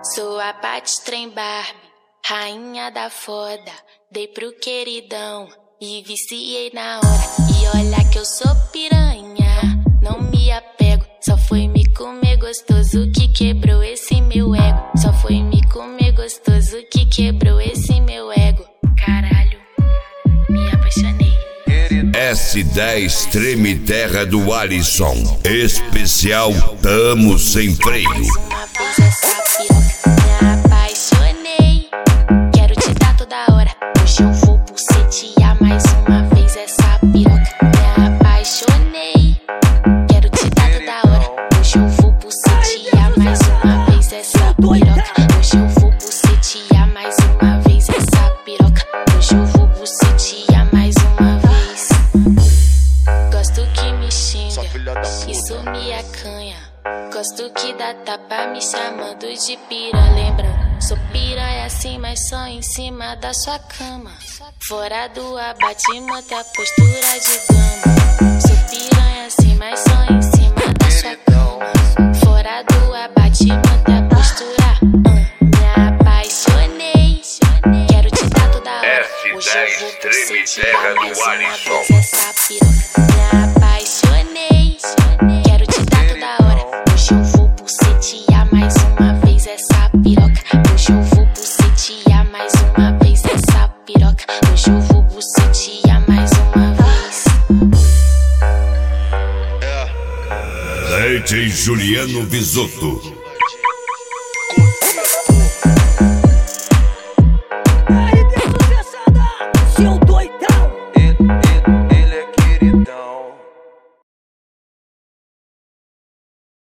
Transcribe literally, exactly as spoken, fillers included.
Sou a Paty Trem Barbie, rainha da foda. Dei pro queridão e viciei na hora. E olha que eu sou piranha, não me apego. Só foi me comer gostoso que quebrou esse meu ego. Só foi me comer gostoso que quebrou esse meu ego. Caralho, me apaixonei. S dez Treme Terra do Alisson. Especial Tamo Sem Freio. Uma vez essa piroca, me apaixonei. Quero te dar toda hora. Hoje eu vou bucetear mais uma vez essa piroca. Me apaixonei. Quero te dar toda hora. Hoje eu vou bucetear mais uma vez essa piroca. Hoje eu vou bucetear mais uma vez essa piroca. Hoje eu vou bucetear mais uma vez. Gosto que me xinga, isso me acanha. Gosto que dá tapa me chamando de piranha. Lembrando, sou piranha assim, mas só em cima da sua cama. Fora do abate, manter a postura de dama. Sou piranha assim, mas só em cima da sua cama. Fora do abate, manter a postura. uh, Me apaixonei. Quero te dar toda hora. Hoje eu vou Treme Terra do Alisson. essa piroca. Me apaixonei. Quero te dar toda hora. Hoje eu vou bucetear mais uma vez essa piroca. Hoje eu vou bucetear mais uma vez essa piroca. Hoje eu vou bucetear mais uma vez. D J Juliano Bisotto.